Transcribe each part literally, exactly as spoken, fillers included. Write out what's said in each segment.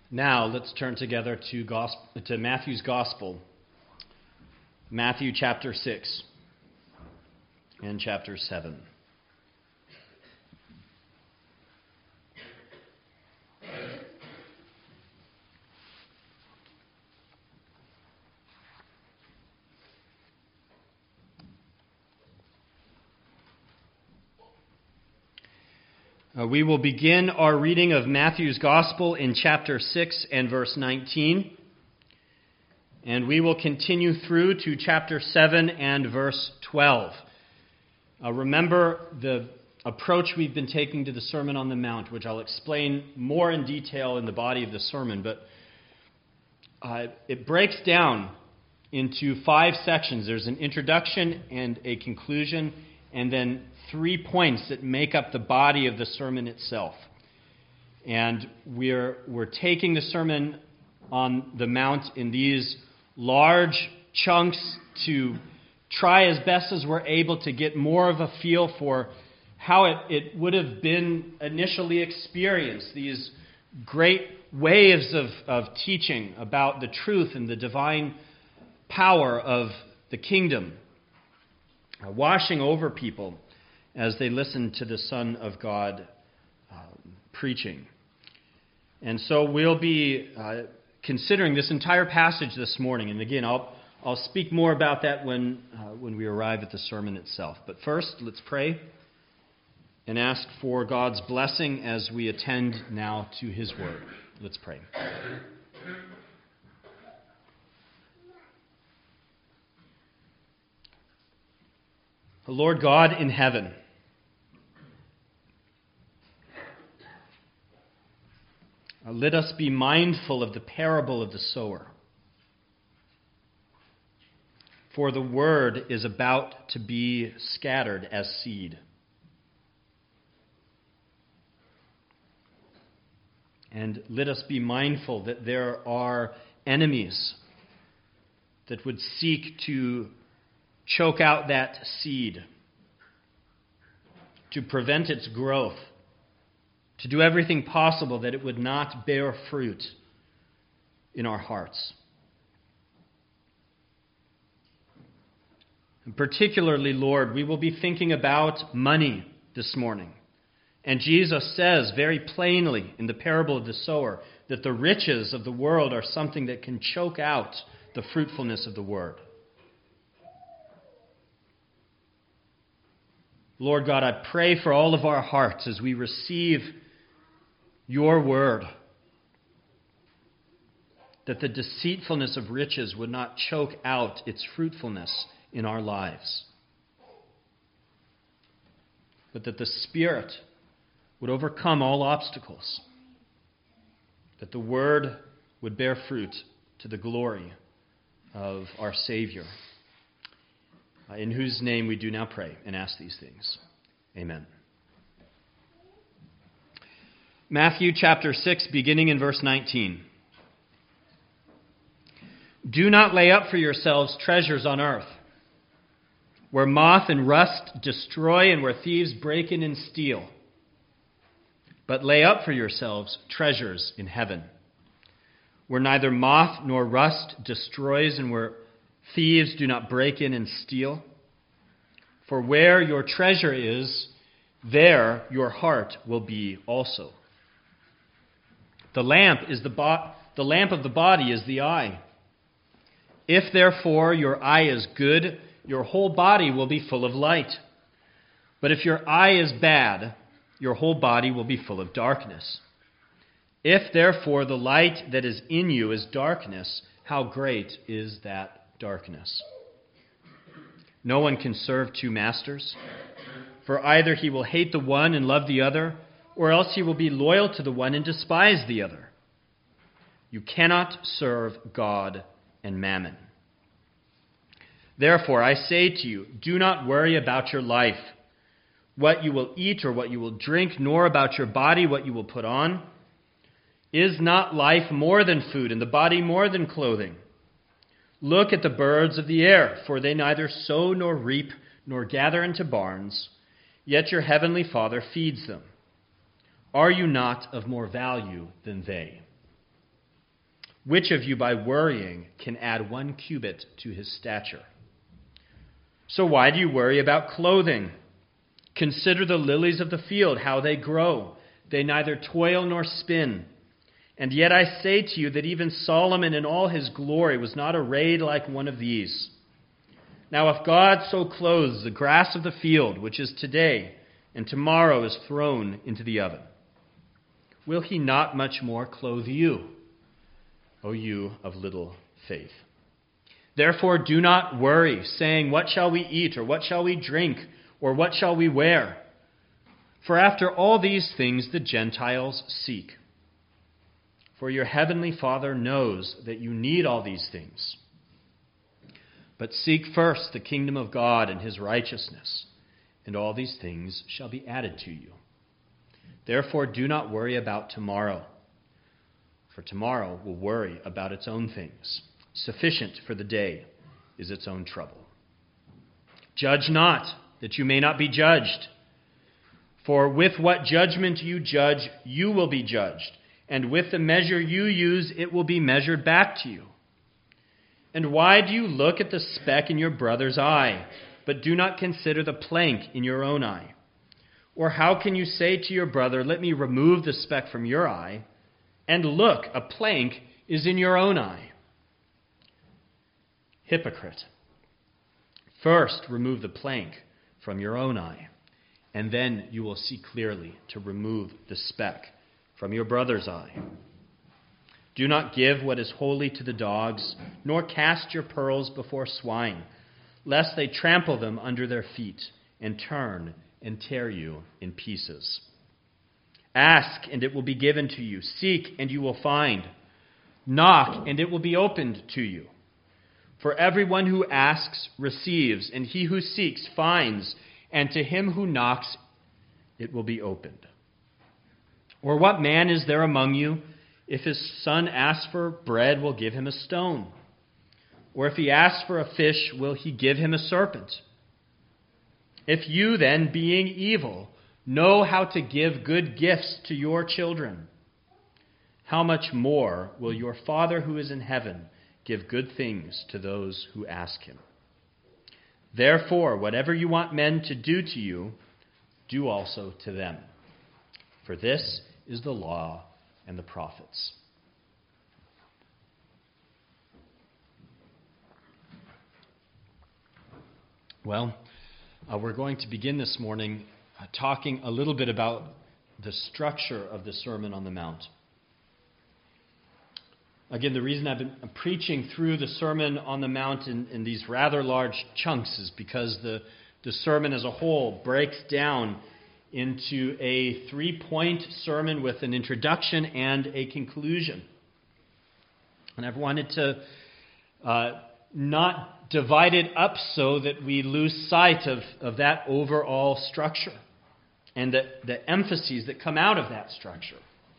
Now let's turn together to, gospel, to Matthew's Gospel, Matthew chapter six and chapter seven. Uh, we will begin our reading of Matthew's Gospel in chapter six and verse nineteen. And we will continue through to chapter seven and verse twelve. Uh, remember the approach we've been taking to the Sermon on the Mount, which I'll explain more in detail in the body of the sermon. But uh, it breaks down into five sections. There's an introduction and a conclusion, and then three points that make up the body of the sermon itself. And we're we're taking the Sermon on the Mount in these large chunks to try as best as we're able to get more of a feel for how it, it would have been initially experienced, these great waves of, of teaching about the truth and the divine power of the kingdom, uh, washing over people as they listen to the Son of God uh, preaching. And so we'll be uh, considering this entire passage this morning. And again, I'll I'll speak more about that when uh, when we arrive at the sermon itself. But first, let's pray and ask for God's blessing as we attend now to His Word. Let's pray. Lord God in heaven, let us be mindful of the parable of the sower. For the word is about to be scattered as seed. And let us be mindful that there are enemies that would seek to choke out that seed, to prevent its growth, to do everything possible that it would not bear fruit in our hearts. And particularly, Lord, we will be thinking about money this morning. And Jesus says very plainly in the parable of the sower that the riches of the world are something that can choke out the fruitfulness of the word. Lord God, I pray for all of our hearts as we receive your word, that the deceitfulness of riches would not choke out its fruitfulness in our lives, but that the Spirit would overcome all obstacles, that the word would bear fruit to the glory of our Savior, in whose name we do now pray and ask these things. Amen. Matthew chapter six, beginning in verse nineteen. Do not lay up for yourselves treasures on earth, where moth and rust destroy and where thieves break in and steal. But lay up for yourselves treasures in heaven, where neither moth nor rust destroys and where thieves do not break in and steal. For where your treasure is, there your heart will be also. The lamp is the bo- the lamp of the body is the eye. If therefore your eye is good, your whole body will be full of light. But if your eye is bad, your whole body will be full of darkness. If therefore the light that is in you is darkness, how great is that darkness? No one can serve two masters, for either he will hate the one and love the other, or else he will be loyal to the one and despise the other. You cannot serve God and mammon. Therefore, I say to you, do not worry about your life, what you will eat or what you will drink, nor about your body, what you will put on. Is not life more than food, and the body more than clothing? Look at the birds of the air, for they neither sow nor reap nor gather into barns, yet your heavenly Father feeds them. Are you not of more value than they? Which of you by worrying can add one cubit to his stature? So why do you worry about clothing? Consider the lilies of the field, how they grow. They neither toil nor spin. And yet I say to you that even Solomon in all his glory was not arrayed like one of these. Now if God so clothes the grass of the field, which is today, and tomorrow is thrown into the oven, will he not much more clothe you, O you of little faith? Therefore do not worry, saying, what shall we eat, or what shall we drink, or what shall we wear? For after all these things the Gentiles seek. For your heavenly Father knows that you need all these things. But seek first the kingdom of God and his righteousness, and all these things shall be added to you. Therefore do not worry about tomorrow, for tomorrow will worry about its own things. Sufficient for the day is its own trouble. Judge not, that you may not be judged. For with what judgment you judge, you will be judged. And with the measure you use, it will be measured back to you. And why do you look at the speck in your brother's eye, but do not consider the plank in your own eye? Or how can you say to your brother, let me remove the speck from your eye, and look, a plank is in your own eye? Hypocrite. First remove the plank from your own eye, and then you will see clearly to remove the speck from your brother's eye. Do not give what is holy to the dogs, nor cast your pearls before swine, lest they trample them under their feet and turn and tear you in pieces. Ask, and it will be given to you. Seek, and you will find. Knock, and it will be opened to you. For everyone who asks receives, and he who seeks finds, and to him who knocks it will be opened. Or what man is there among you, if his son asks for bread, will give him a stone? Or if he asks for a fish, will he give him a serpent? If you then, being evil, know how to give good gifts to your children, how much more will your Father who is in heaven give good things to those who ask him? Therefore, whatever you want men to do to you, do also to them. For this is the law and the prophets. Well, uh, we're going to begin this morning uh, talking a little bit about the structure of the Sermon on the Mount. Again, the reason I've been preaching through the Sermon on the Mount in, in these rather large chunks is because the, the sermon as a whole breaks down into a three-point sermon with an introduction and a conclusion. And I've wanted to uh, not divide it up so that we lose sight of, of that overall structure and the, the emphases that come out of that structure.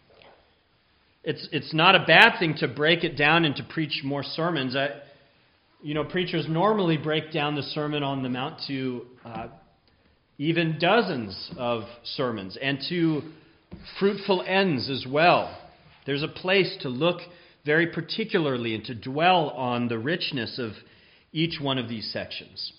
It's it's not a bad thing to break it down and to preach more sermons. I, you know, preachers normally break down the Sermon on the Mount to uh, even dozens of sermons and to fruitful ends as well. There's a place to look very particularly and to dwell on the richness of each one of these sections.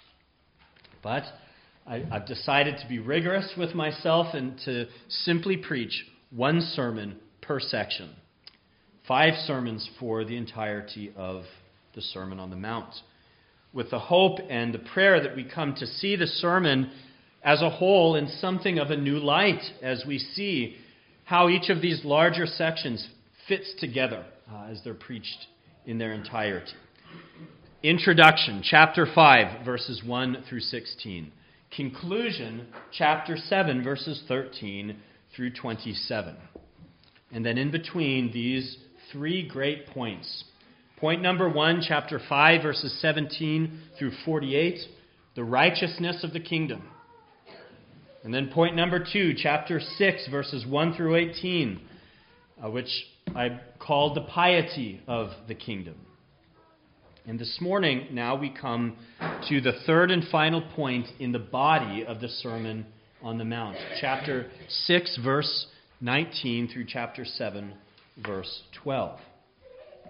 But I, I've decided to be rigorous with myself and to simply preach one sermon per section. Five sermons for the entirety of the Sermon on the Mount, with the hope and the prayer that we come to see the sermon as a whole in something of a new light as we see how each of these larger sections fits together uh, as they're preached in their entirety. Introduction, chapter five, verses one through sixteen. Conclusion, chapter seven, verses thirteen through twenty-seven. And then in between these three great points. Point number one, chapter five, verses seventeen through forty-eight, the righteousness of the kingdom. And then point number two, chapter six, verses one through eighteen, uh, which I called the piety of the kingdom. And this morning, now we come to the third and final point in the body of the Sermon on the Mount. Chapter six, verse nineteen through chapter seven, verse twelve.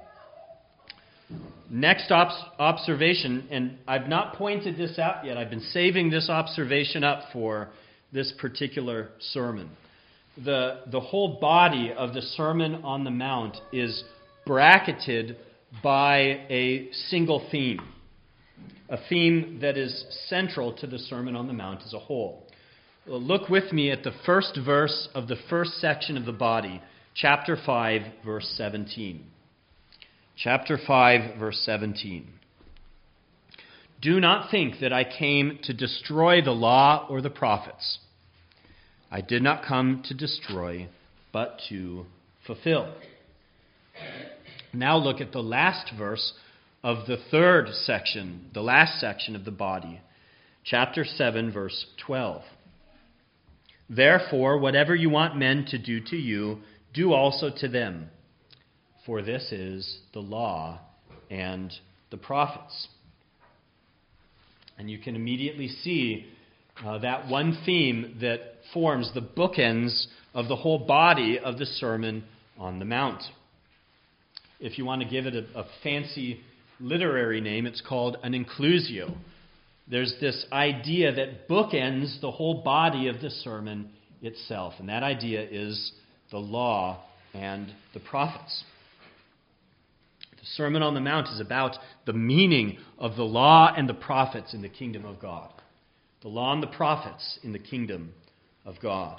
next obs- observation, and I've not pointed this out yet. I've been saving this observation up for this particular sermon. The, the whole body of the Sermon on the Mount is bracketed by a single theme, a theme that is central to the Sermon on the Mount as a whole. Well, look with me at the first verse of the first section of the body, chapter five, verse seventeen. Chapter five, verse seventeen. Do not think that I came to destroy the law or the prophets. I did not come to destroy, but to fulfill. Now look at the last verse of the third section, the last section of the body, chapter seven, verse twelve. Therefore, whatever you want men to do to you, do also to them. For this is the law and the prophets. And you can immediately see uh, that one theme that forms the bookends of the whole body of the Sermon on the Mount. If you want to give it a, a fancy literary name, it's called an inclusio. There's this idea that bookends the whole body of the sermon itself, and that idea is the law and the prophets. The Sermon on the Mount is about the meaning of the law and the prophets in the kingdom of God. The law and the prophets in the kingdom of God.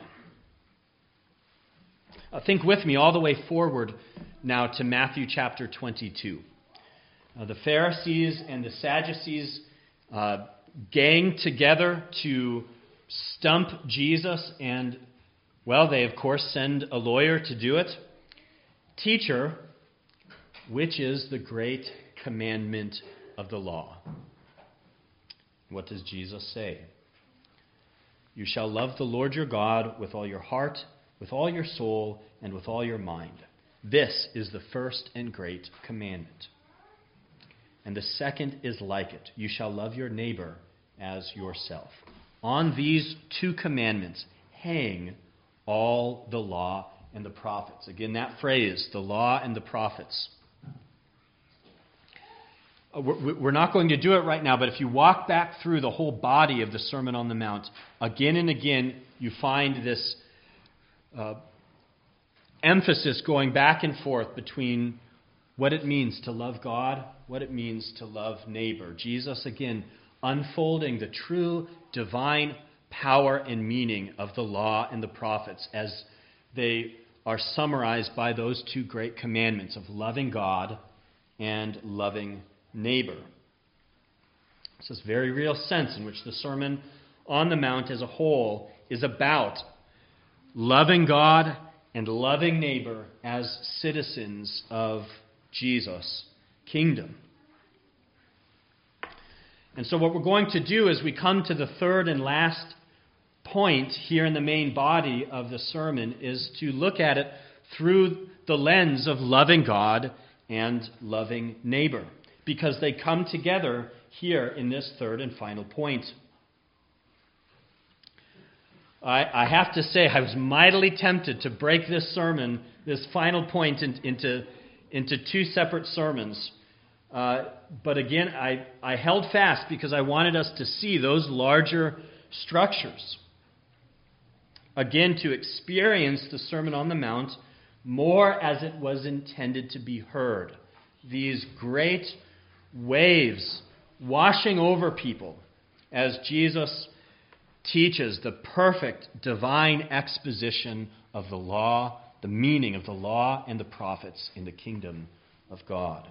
Uh, think with me all the way forward now to Matthew chapter twenty-two. Uh, the Pharisees and the Sadducees uh, gang together to stump Jesus, and, well, they of course send a lawyer to do it. Teacher, which is the great commandment of the law? What does Jesus say? You shall love the Lord your God with all your heart, with all your soul, and with all your mind. This is the first and great commandment. And the second is like it. You shall love your neighbor as yourself. On these two commandments hang all the law and the prophets. Again, that phrase, the law and the prophets. We're not going to do it right now, but if you walk back through the whole body of the Sermon on the Mount, again and again, you find this uh, emphasis going back and forth between what it means to love God, what it means to love neighbor. Jesus, again, unfolding the true divine power and meaning of the law and the prophets as they are summarized by those two great commandments of loving God and loving neighbor. It's this very real sense in which the Sermon on the Mount as a whole is about loving God and loving neighbor as citizens of Jesus' kingdom. And so what we're going to do as we come to the third and last point here in the main body of the sermon is to look at it through the lens of loving God and loving neighbor, because they come together here in this third and final point. I, I have to say, I was mightily tempted to break this sermon, this final point, in, into, into two separate sermons. Uh, but again, I, I held fast because I wanted us to see those larger structures. Again, to experience the Sermon on the Mount more as it was intended to be heard. These great waves washing over people as Jesus teaches the perfect divine exposition of the law, the meaning of the law and the prophets in the kingdom of God.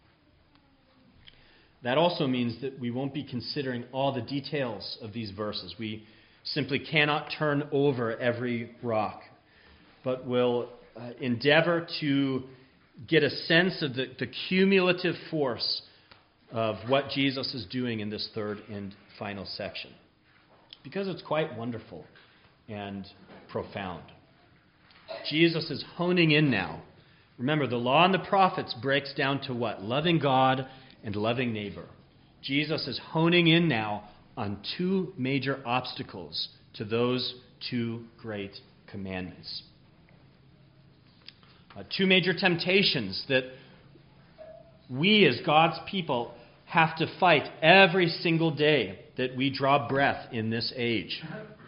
That also means that we won't be considering all the details of these verses. We simply cannot turn over every rock, but will uh, endeavor to get a sense of the, the cumulative force of what Jesus is doing in this third and final section, because it's quite wonderful and profound. Jesus is honing in now. Remember, the law and the prophets breaks down to what? Loving God and loving neighbor. Jesus is honing in now on two major obstacles to those two great commandments. Uh, two major temptations that we as God's people have to fight every single day that we draw breath in this age.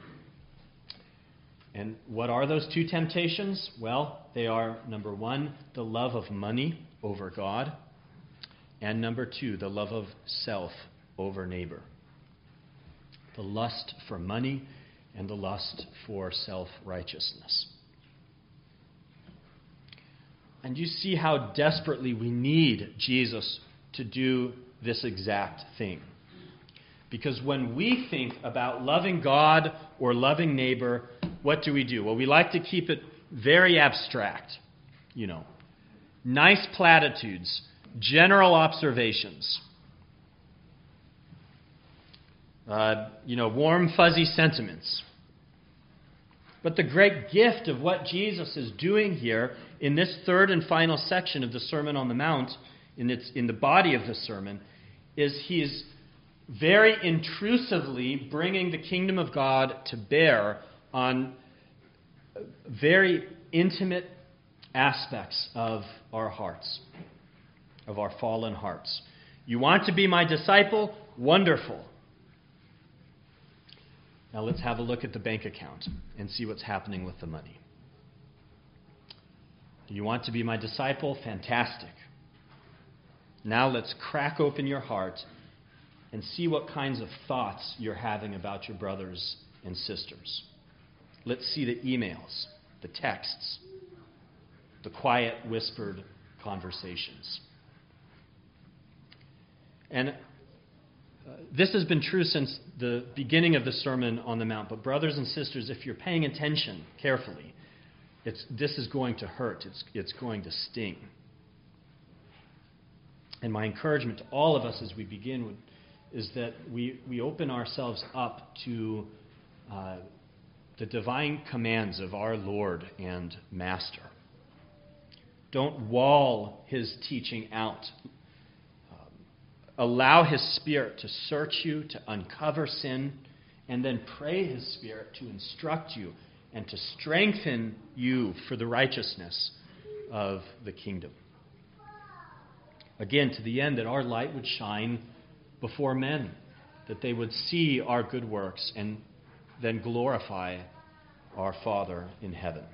And what are those two temptations? Well, they are, number one, the love of money over God, and number two, the love of self over neighbor. The lust for money and the lust for self-righteousness. And you see how desperately we need Jesus to do this exact thing. Because when we think about loving God or loving neighbor, what do we do? Well, we like to keep it very abstract. You know, nice platitudes, general observations. Uh, you know, warm, fuzzy sentiments. But the great gift of what Jesus is doing here in this third and final section of the Sermon on the Mount, in its in the body of the sermon, is he is very intrusively bringing the kingdom of God to bear on very intimate aspects of our hearts, of our fallen hearts. You want to be my disciple? Wonderful. Now let's have a look at the bank account and see what's happening with the money. Do you want to be my disciple? Fantastic. Now let's crack open your heart and see what kinds of thoughts you're having about your brothers and sisters. Let's see the emails, the texts, the quiet, whispered conversations. And uh, this has been true since the beginning of the Sermon on the Mount. But brothers and sisters, if you're paying attention carefully, it's, this is going to hurt. It's, it's going to sting. And my encouragement to all of us as we begin would, is that we, we open ourselves up to uh, the divine commands of our Lord and Master. Don't wall his teaching out. Um, allow his Spirit to search you, to uncover sin, and then pray his Spirit to instruct you and to strengthen you for the righteousness of the kingdom. Again, to the end that our light would shine before men, that they would see our good works and then glorify our Father in heaven.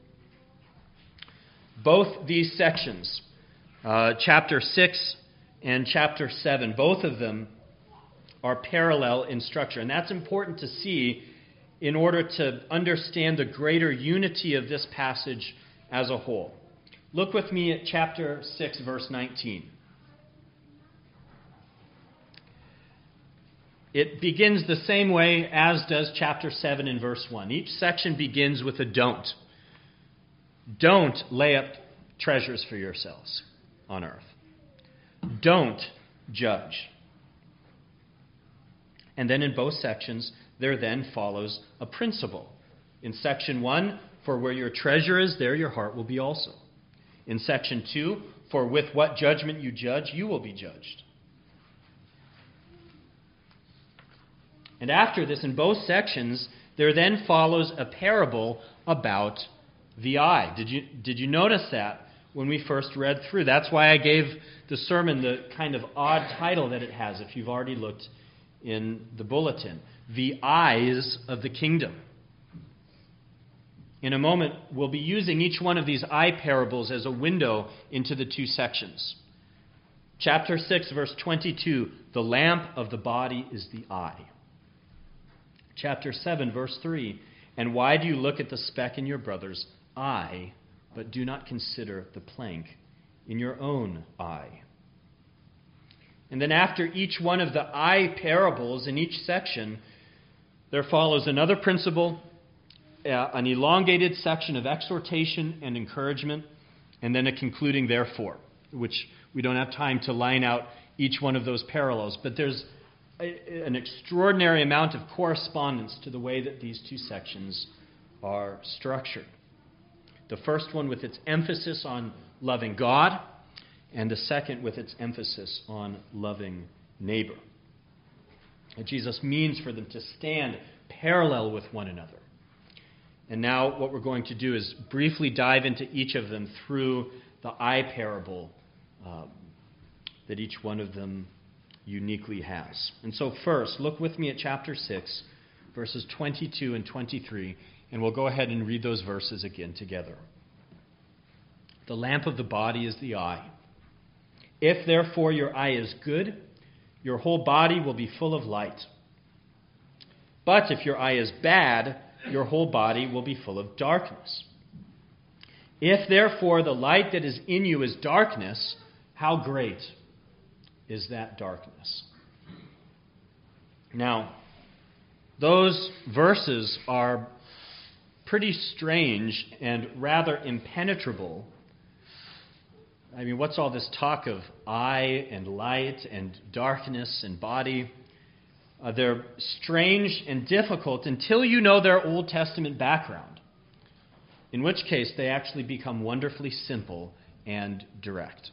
Both these sections, uh, chapter six and chapter seven, both of them are parallel in structure. And that's important to see in order to understand the greater unity of this passage as a whole. Look with me at chapter six, verse nineteen. It begins the same way as does chapter seven and verse one. Each section begins with a don't. Don't lay up treasures for yourselves on earth. Don't judge. And then in both sections, there then follows a principle. In section one, for where your treasure is, there your heart will be also. In section two, for with what judgment you judge, you will be judged. And after this, in both sections, there then follows a parable about the eye. Did you, did you notice that when we first read through? That's why I gave the sermon the kind of odd title that it has, if you've already looked in the bulletin. The eyes of the kingdom. In a moment, we'll be using each one of these eye parables as a window into the two sections. Chapter six, verse twenty-two, the lamp of the body is the eye. Chapter seven, verse three, and why do you look at the speck in your brother's eye, but do not consider the plank in your own eye? And then after each one of the eye parables in each section, there follows another principle, uh, an elongated section of exhortation and encouragement, and then a concluding therefore, which we don't have time to line out each one of those parallels. But there's a, an extraordinary amount of correspondence to the way that these two sections are structured. The first one with its emphasis on loving God, and the second with its emphasis on loving neighbor. And Jesus means for them to stand parallel with one another. And now what we're going to do is briefly dive into each of them through the eye parable um, that each one of them uniquely has. And so first, look with me at chapter six, verses twenty-two and twenty-three, and we'll go ahead and read those verses again together. The lamp of the body is the eye. If therefore your eye is good, your whole body will be full of light. But if your eye is bad, your whole body will be full of darkness. If therefore the light that is in you is darkness, how great is that darkness? Now, those verses are pretty strange and rather impenetrable. I mean, what's all this talk of eye and light and darkness and body? Uh, they're strange and difficult until you know their Old Testament background, in which case they actually become wonderfully simple and direct.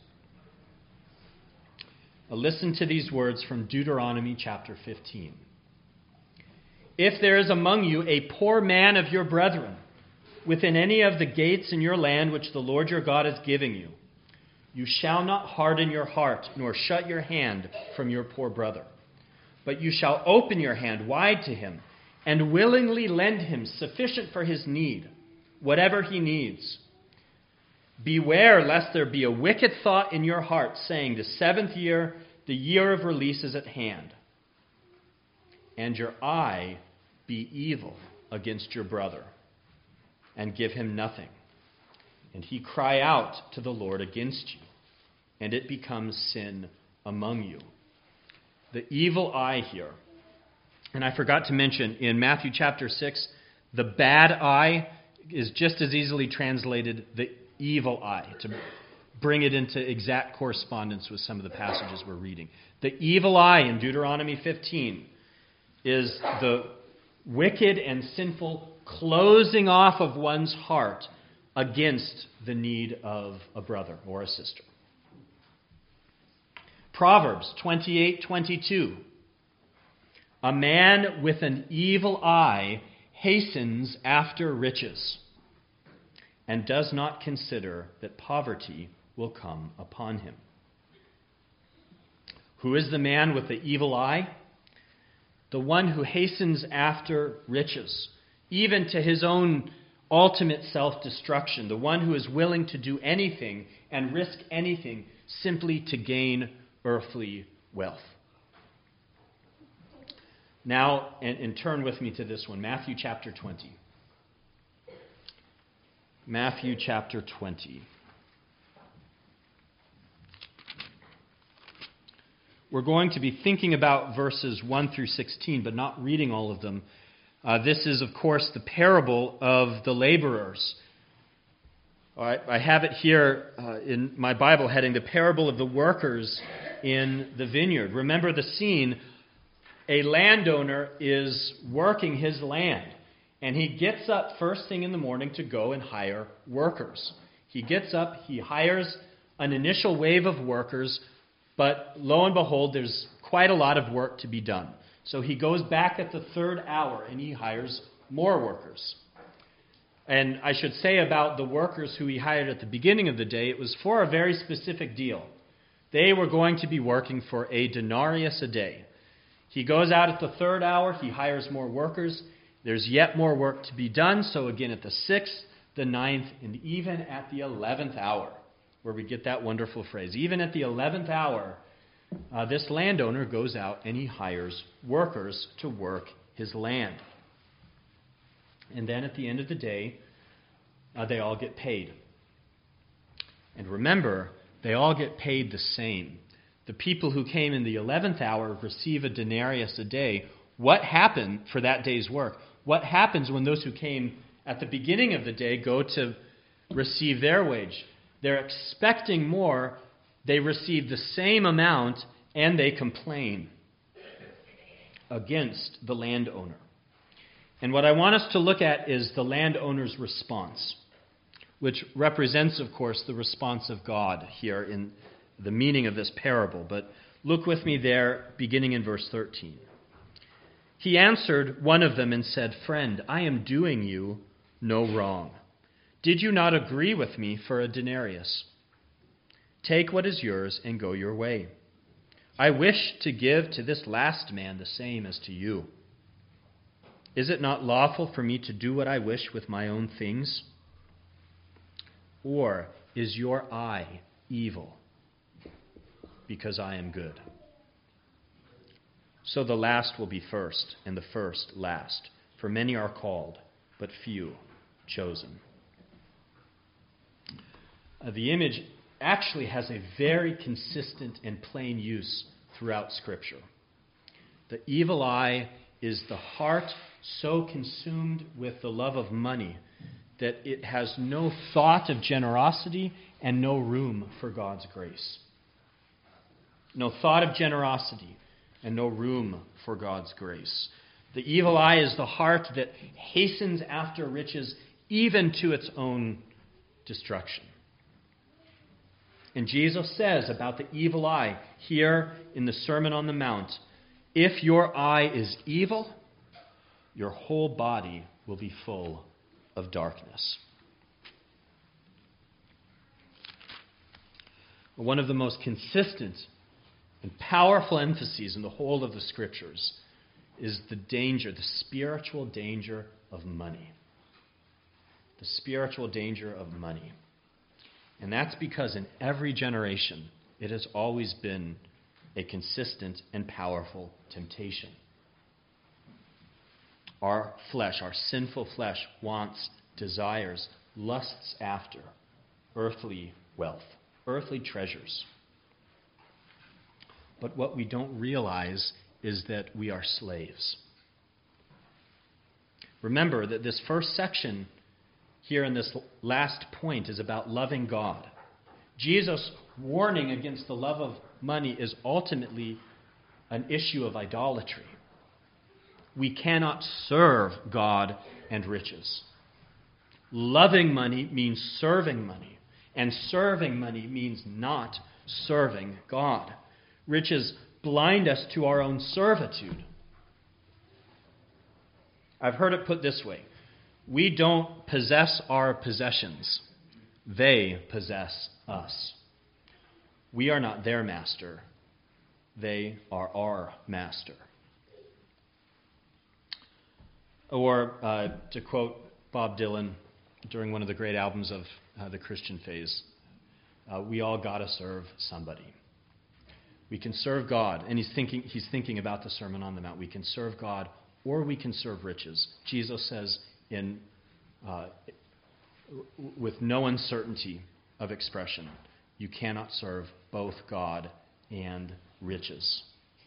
Uh, listen to these words from Deuteronomy chapter fifteen. If there is among you a poor man of your brethren within any of the gates in your land which the Lord your God is giving you, you shall not harden your heart, nor shut your hand from your poor brother. But you shall open your hand wide to him, and willingly lend him sufficient for his need, whatever he needs. Beware lest there be a wicked thought in your heart, saying, the seventh year, the year of release is at hand. And your eye be evil against your brother, and give him nothing. And he cry out to the Lord against you, and it becomes sin among you. The evil eye here. And I forgot to mention, in Matthew chapter six, the bad eye is just as easily translated the evil eye, to bring it into exact correspondence with some of the passages we're reading. The evil eye in Deuteronomy fifteen is the wicked and sinful closing off of one's heart against the need of a brother or a sister. Proverbs twenty-eight twenty-two. A man with an evil eye hastens after riches and does not consider that poverty will come upon him. Who is the man with the evil eye? The one who hastens after riches, even to his own ultimate self-destruction, the one who is willing to do anything and risk anything simply to gain earthly wealth. Now, and, and turn with me to this one, Matthew chapter twenty. Matthew chapter twenty. We're going to be thinking about verses one through sixteen, but not reading all of them. Uh, this is, of course, the parable of the laborers. All right, I have it here uh, in my Bible heading, the parable of the workers in the vineyard. Remember the scene. A landowner is working his land, and he gets up first thing in the morning to go and hire workers. He gets up, he hires an initial wave of workers, but lo and behold, there's quite a lot of work to be done. So he goes back at the third hour and he hires more workers. And I should say about the workers who he hired at the beginning of the day, it was for a very specific deal. They were going to be working for a denarius a day. He goes out at the third hour, he hires more workers. There's yet more work to be done. So again at the sixth, the ninth, and even at the eleventh hour, where we get that wonderful phrase. Even at the eleventh hour, uh, this landowner goes out and he hires workers to work his land. And then at the end of the day, uh, they all get paid. And remember, they all get paid the same. The people who came in the eleventh hour receive a denarius a day. What happened for that day's work? What happens when those who came at the beginning of the day go to receive their wage? They're expecting more. They receive the same amount, and they complain against the landowner. And what I want us to look at is the landowner's response, which represents, of course, the response of God here in the meaning of this parable. But look with me there, beginning in verse thirteen. He answered one of them and said, "Friend, I am doing you no wrong. Did you not agree with me for a denarius? Take what is yours and go your way. I wish to give to this last man the same as to you. Is it not lawful for me to do what I wish with my own things? Or is your eye evil because I am good? So the last will be first, and the first last. For many are called, but few chosen. Uh, the image actually has a very consistent and plain use throughout Scripture. The evil eye is the heart so consumed with the love of money that it has no thought of generosity and no room for God's grace. No thought of generosity and no room for God's grace. The evil eye is the heart that hastens after riches even to its own destruction. And Jesus says about the evil eye here in the Sermon on the Mount, if your eye is evil, your whole body will be full of darkness. One of the most consistent and powerful emphases in the whole of the Scriptures is the danger, the spiritual danger of money. The spiritual danger of money. And that's because in every generation, it has always been a consistent and powerful temptation. Our flesh, our sinful flesh, wants, desires, lusts after earthly wealth, earthly treasures. But what we don't realize is that we are slaves. Remember that this first section here in this last point is about loving God. Jesus' warning against the love of money is ultimately an issue of idolatry. We cannot serve God and riches. Loving money means serving money, and serving money means not serving God. Riches blind us to our own servitude. I've heard it put this way. We don't possess our possessions. They possess us. We are not their master. They are our master. Or, uh, to quote Bob Dylan during one of the great albums of uh, the Christian phase, uh, we all gotta serve somebody. We can serve God, and he's thinking, he's thinking about the Sermon on the Mount. We can serve God or we can serve riches. Jesus says in uh, with no uncertainty of expression, you cannot serve both God and riches.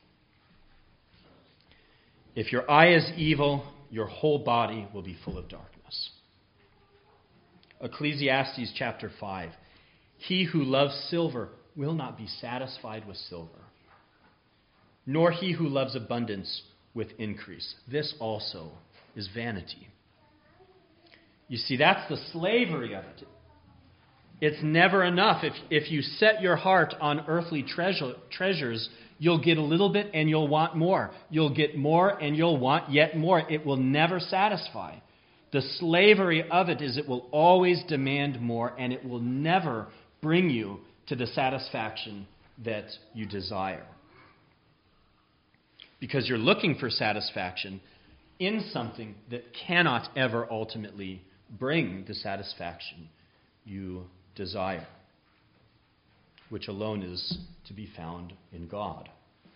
If your eye is evil, your whole body will be full of darkness. Ecclesiastes chapter five. He who loves silver will not be satisfied with silver, nor he who loves abundance with increase. This also is vanity. You see, that's the slavery of it. It's never enough. If, if you set your heart on earthly treasure, treasures, you'll get a little bit and you'll want more. You'll get more and you'll want yet more. It will never satisfy. The slavery of it is it will always demand more, and it will never bring you to the satisfaction that you desire. Because you're looking for satisfaction in something that cannot ever ultimately bring the satisfaction you desire, which alone is to be found in God.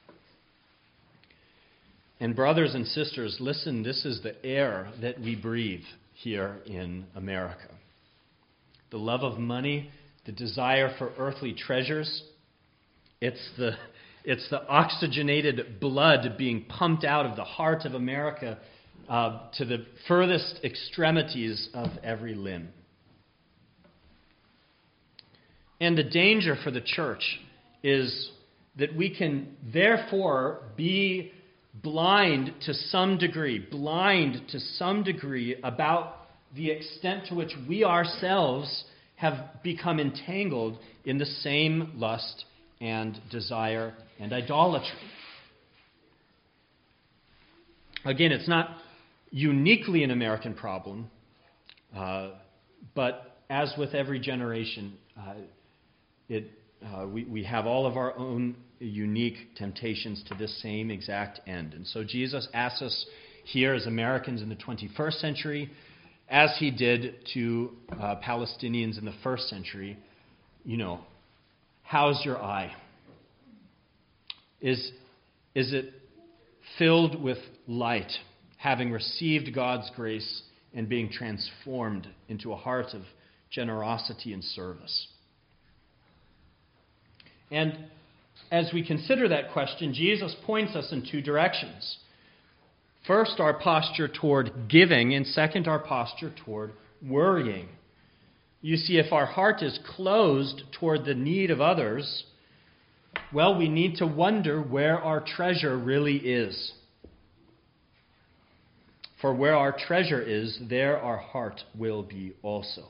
And brothers and sisters, listen, this is the air that we breathe here in America. The love of money, the desire for earthly treasures, it's the, it's the oxygenated blood being pumped out of the heart of America uh, to the furthest extremities of every limb. And the danger for the church is that we can therefore be blind to some degree, blind to some degree about the extent to which we ourselves have become entangled in the same lust and desire and idolatry. Again, it's not uniquely an American problem, uh, but as with every generation, uh, it uh, we, we have all of our own unique temptations to this same exact end. And so Jesus asks us here as Americans in the twenty-first century, as he did to uh, Palestinians in the first century, you know, how's your eye? Is, is it filled with light, having received God's grace and being transformed into a heart of generosity and service? And as we consider that question, Jesus points us in two directions. First, our posture toward giving, and second, our posture toward worrying. You see, if our heart is closed toward the need of others, well, we need to wonder where our treasure really is. For where our treasure is, there our heart will be also.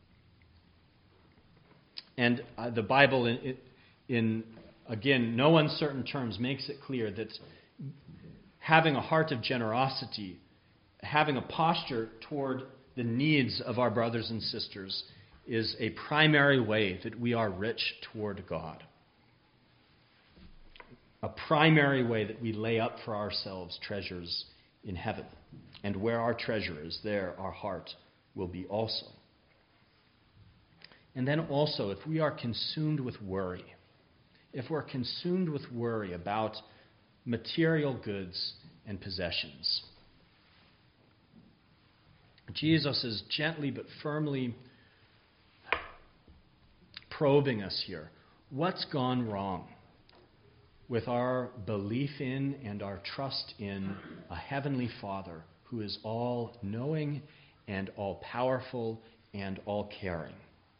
And uh, the Bible, in, in, again, no uncertain terms, makes it clear that having a heart of generosity, having a posture toward the needs of our brothers and sisters, is a primary way that we are rich toward God. A primary way that we lay up for ourselves treasures in heaven. And where our treasure is, there our heart will be also. And then also, if we are consumed with worry, if we're consumed with worry about material goods and possessions, Jesus is gently but firmly probing us here. What's gone wrong with our belief in and our trust in a heavenly Father who is all-knowing and all-powerful and all-caring?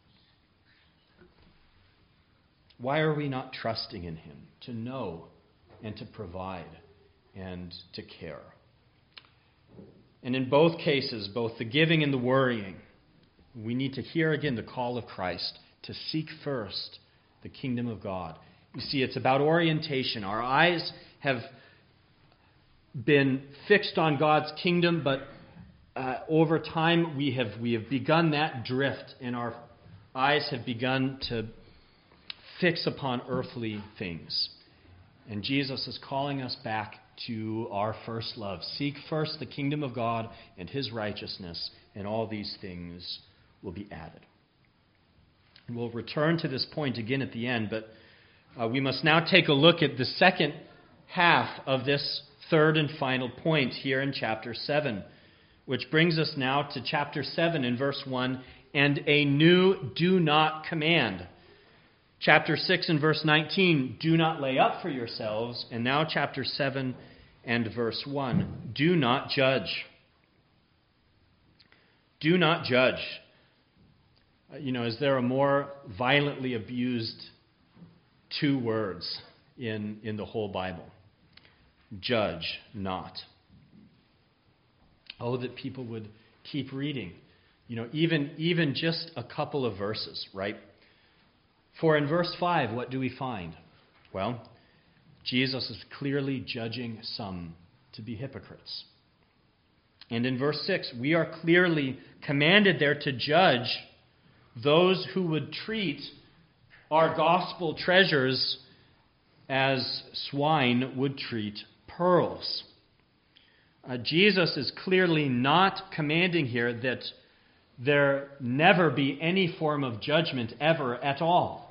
Why are we not trusting in him to know and to provide and to care? And in both cases, both the giving and the worrying, we need to hear again the call of Christ to seek first the kingdom of God. You see, it's about orientation. Our eyes have been fixed on God's kingdom, but uh, over time we have we have begun that drift, and our eyes have begun to fix upon earthly things. And Jesus is calling us back to our first love. Seek first the kingdom of God and his righteousness, and all these things will be added. And we'll return to this point again at the end, but uh, we must now take a look at the second half of this third and final point here in chapter seven, which brings us now to chapter seven in verse one, and a new do not command. Chapter six and verse nineteen, do not lay up for yourselves. And now chapter seven and verse one, do not judge. Do not judge. Uh, you know, is there a more violently abused two words in, in the whole Bible? Judge not. Oh, that people would keep reading. You know, even, even just a couple of verses, right? For in verse five, what do we find? Well, Jesus is clearly judging some to be hypocrites. And in verse six, we are clearly commanded there to judge those who would treat our gospel treasures as swine would treat pearls. Uh, Jesus is clearly not commanding here that there never be any form of judgment ever at all.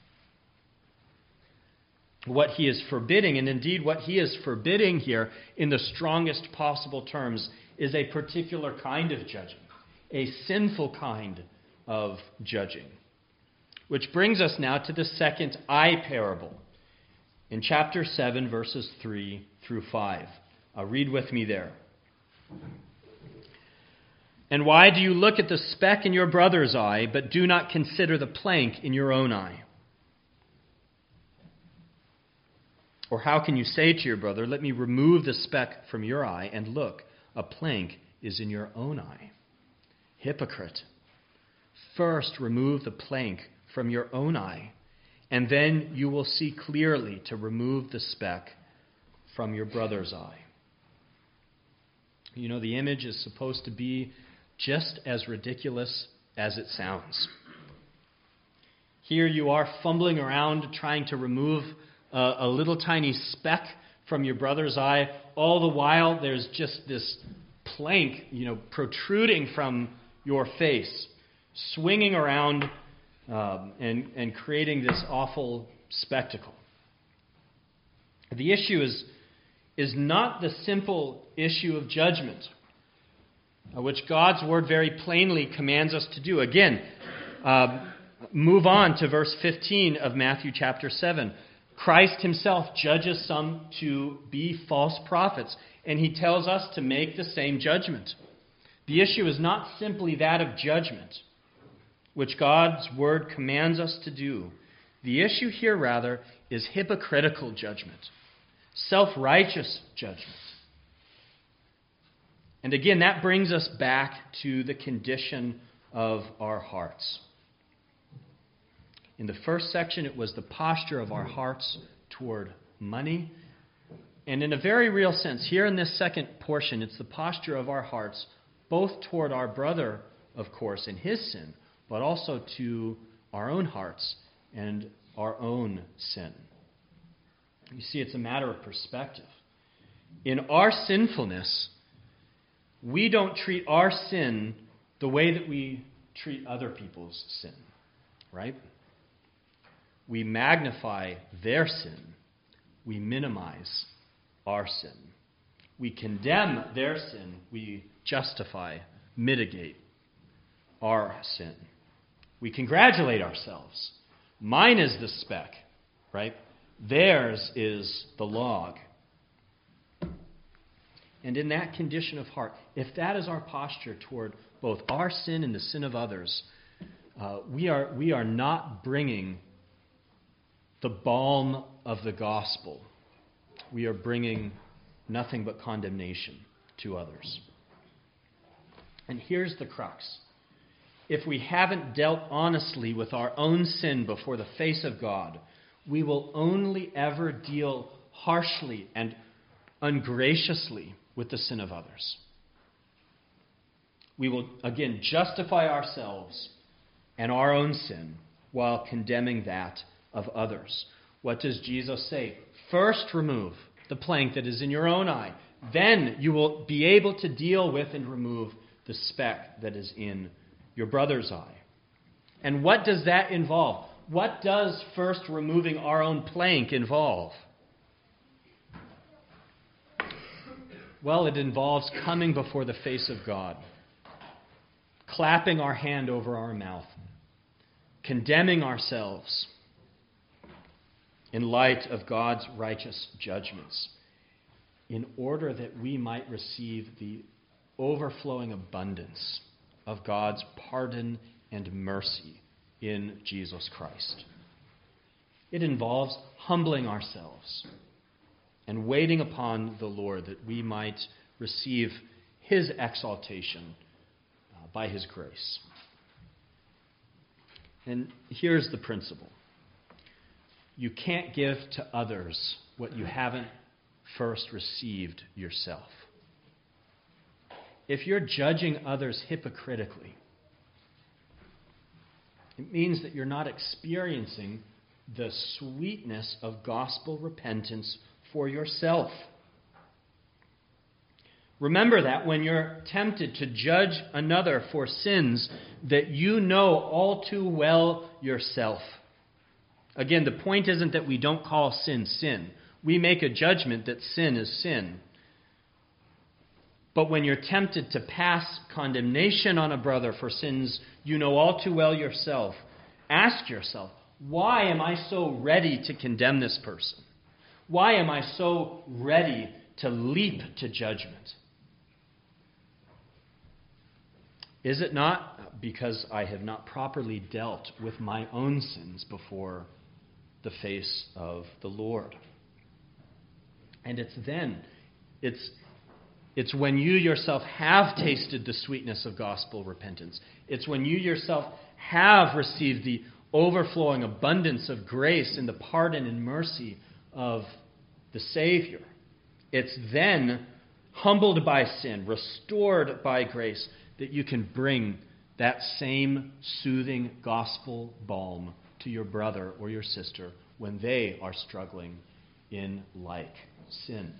What he is forbidding, and indeed what he is forbidding here in the strongest possible terms, is a particular kind of judging, a sinful kind of judging. Which brings us now to the second eye parable in chapter seven, verses three through five. Uh, read with me there. And why do you look at the speck in your brother's eye, but do not consider the plank in your own eye? Or how can you say to your brother, let me remove the speck from your eye, and look, a plank is in your own eye? Hypocrite, first remove the plank from your own eye, and then you will see clearly to remove the speck from your brother's eye. You know, the image is supposed to be just as ridiculous as it sounds. Here you are fumbling around trying to remove a, a little tiny speck from your brother's eye. All the while there's just this plank, you know, protruding from your face, swinging around um, and, and creating this awful spectacle. The issue is, is not the simple issue of judgment, uh, which God's word very plainly commands us to do. Again, uh, move on to verse fifteen of Matthew chapter seven. Christ himself judges some to be false prophets, and he tells us to make the same judgment. The issue is not simply that of judgment, which God's word commands us to do. The issue here, rather, is hypocritical judgment, self-righteous judgment. And again, that brings us back to the condition of our hearts. In the first section, it was the posture of our hearts toward money. And in a very real sense, here in this second portion, it's the posture of our hearts, both toward our brother, of course, in his sin, but also to our own hearts and our own sin. You see, it's a matter of perspective. In our sinfulness, we don't treat our sin the way that we treat other people's sin, right? We magnify their sin. We minimize our sin. We condemn their sin. We justify, mitigate our sin. We congratulate ourselves. Mine is the speck, right? Theirs is the log. And in that condition of heart, if that is our posture toward both our sin and the sin of others, uh, we are we are not bringing the balm of the gospel. We are bringing nothing but condemnation to others. And here's the crux. If we haven't dealt honestly with our own sin before the face of God, we will only ever deal harshly and ungraciously with the sin of others. We will, again, justify ourselves and our own sin while condemning that of others. What does Jesus say? First remove the plank that is in your own eye. Then you will be able to deal with and remove the speck that is in your brother's eye. And what does that involve? What does first removing our own plank involve? Well, it involves coming before the face of God, clapping our hand over our mouth, condemning ourselves in light of God's righteous judgments, in order that we might receive the overflowing abundance of God's pardon and mercy in Jesus Christ. It involves humbling ourselves and waiting upon the Lord that we might receive his exaltation uh, by his grace. And here's the principle. You can't give to others what you haven't first received yourself. If you're judging others hypocritically, it means that you're not experiencing the sweetness of gospel repentance for yourself. Remember that when you're tempted to judge another for sins that you know all too well yourself. Again, the point isn't that we don't call sin sin. We make a judgment that sin is sin. But when you're tempted to pass condemnation on a brother for sins you know all too well yourself, ask yourself, why am I so ready to condemn this person? Why am I so ready to leap to judgment? Is it not because I have not properly dealt with my own sins before the face of the Lord? And it's then, it's It's when you yourself have tasted the sweetness of gospel repentance. It's when you yourself have received the overflowing abundance of grace and the pardon and mercy of the Savior. It's then, humbled by sin, restored by grace, that you can bring that same soothing gospel balm to your brother or your sister when they are struggling in like sin.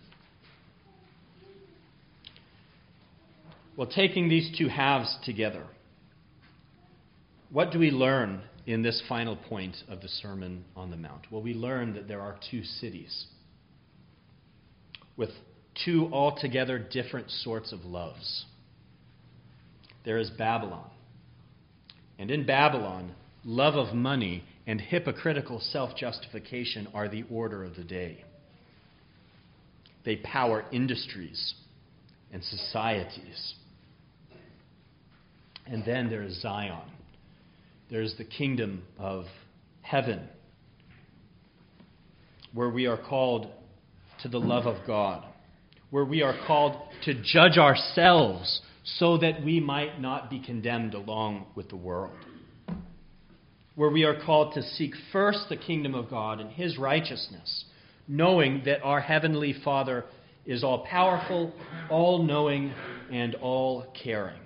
Well, taking these two halves together, what do we learn in this final point of the Sermon on the Mount? Well, we learn that there are two cities with two altogether different sorts of loves. There is Babylon. And in Babylon, love of money and hypocritical self-justification are the order of the day. They power industries and societies. And then there is Zion. There's the kingdom of heaven, where we are called to the love of God, where we are called to judge ourselves so that we might not be condemned along with the world, where we are called to seek first the kingdom of God and His righteousness, knowing that our Heavenly Father is all-powerful, all-knowing, and all-caring.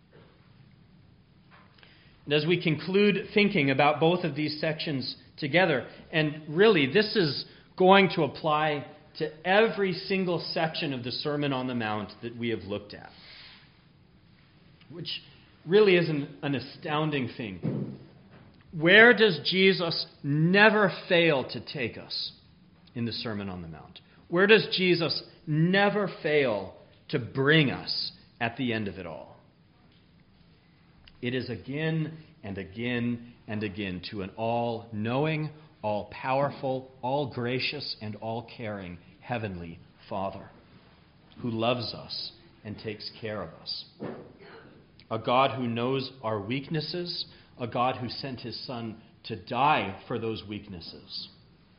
And as we conclude thinking about both of these sections together, and really this is going to apply to every single section of the Sermon on the Mount that we have looked at, which really is an, an astounding thing. Where does Jesus never fail to take us in the Sermon on the Mount? Where does Jesus never fail to bring us at the end of it all? It is again and again and again to an all-knowing, all-powerful, all-gracious, and all-caring Heavenly Father who loves us and takes care of us. A God who knows our weaknesses, a God who sent His Son to die for those weaknesses.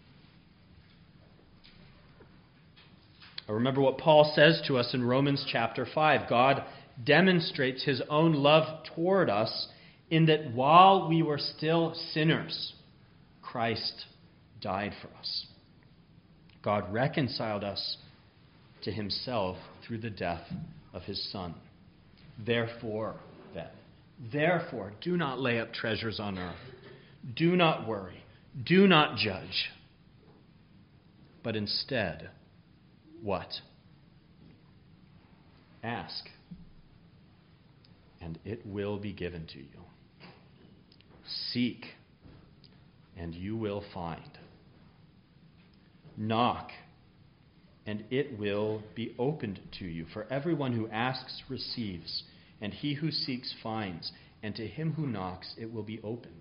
I remember what Paul says to us in Romans chapter five. God demonstrates His own love toward us in that while we were still sinners, Christ died for us. God reconciled us to Himself through the death of His Son. Therefore, then, therefore, do not lay up treasures on earth. Do not worry. Do not judge. But instead, what? Ask, and it will be given to you. Seek, and you will find. Knock, and it will be opened to you. For everyone who asks receives, and he who seeks finds, and to him who knocks it will be opened.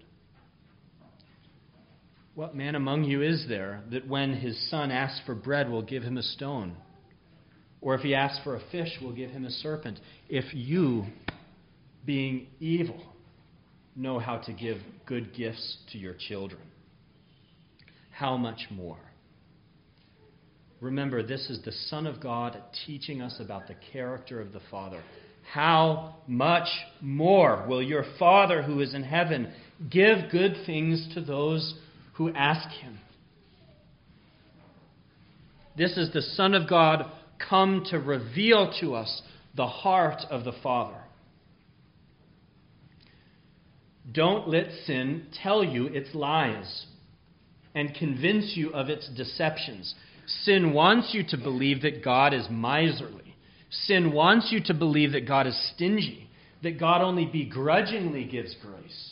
What man among you is there that when his son asks for bread will give him a stone? Or if he asks for a fish will give him a serpent? If you, being evil, know how to give good gifts to your children, how much more? Remember, this is the Son of God teaching us about the character of the Father. How much more will your Father who is in heaven give good things to those who ask Him? This is the Son of God come to reveal to us the heart of the Father. Don't let sin tell you its lies and convince you of its deceptions. Sin wants you to believe that God is miserly. Sin wants you to believe that God is stingy, that God only begrudgingly gives grace.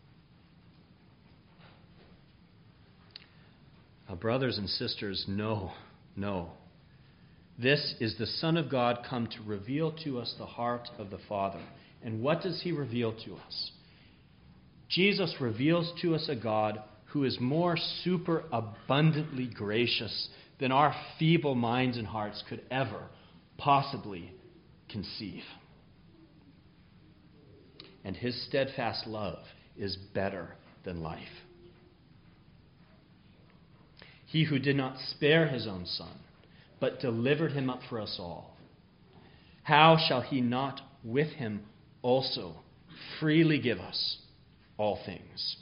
Now, brothers and sisters, no, no. This is the Son of God come to reveal to us the heart of the Father. And what does He reveal to us? Jesus reveals to us a God who is more super abundantly gracious than our feeble minds and hearts could ever possibly conceive. And His steadfast love is better than life. He who did not spare His own Son, but delivered Him up for us all, how shall He not with Him also freely give us all things?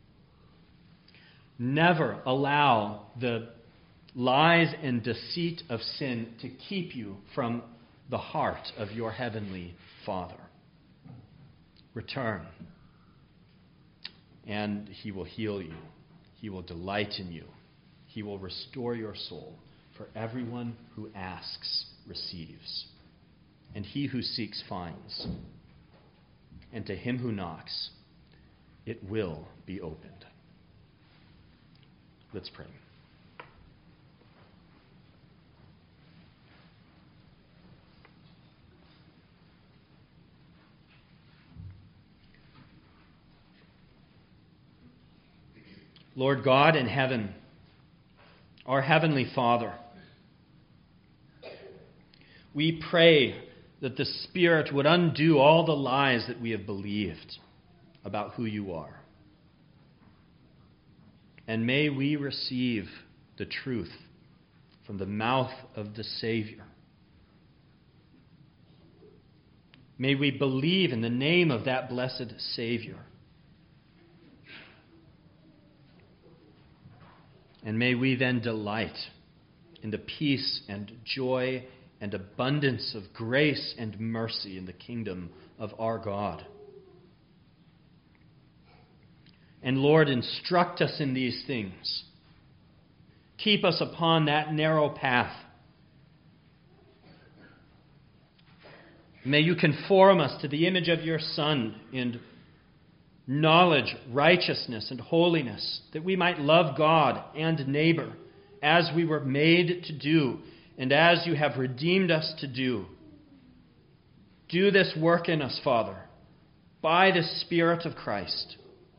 Never allow the lies and deceit of sin to keep you from the heart of your Heavenly Father. Return. and he will heal you. He will delight in you. He will restore your soul. For everyone who asks receives, and he who seeks finds. And to him who knocks, it will be opened. Let's pray. Lord God in heaven, our Heavenly Father, we pray that the Spirit would undo all the lies that we have believed about who you are. And may we receive the truth from the mouth of the Savior. May we believe in the name of that blessed Savior. And may we then delight in the peace and joy and abundance of grace and mercy in the kingdom of our God. And Lord, instruct us in these things. Keep us upon that narrow path. May you conform us to the image of your Son in knowledge, righteousness, and holiness, that we might love God and neighbor as we were made to do and as you have redeemed us to do. Do this work in us, Father, by the Spirit of Christ.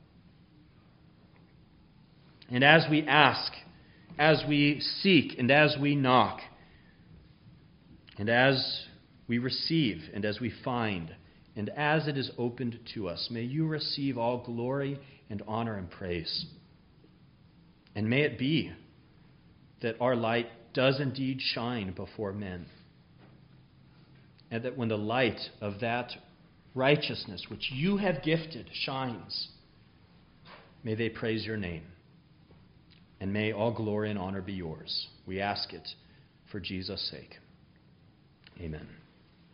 And as we ask, as we seek, and as we knock, and as we receive, and as we find, and as it is opened to us, may you receive all glory and honor and praise. And may it be that our light does indeed shine before men, and that when the light of that righteousness which you have gifted shines, may they praise your name. And may all glory and honor be yours. We ask it for Jesus' sake. Amen.